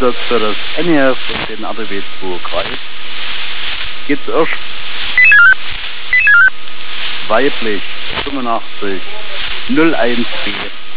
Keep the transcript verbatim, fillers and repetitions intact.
Einsatz für das N E F und den R T W zwei Kreis. Geht's erst weiblich fünfundachtzig null eins B.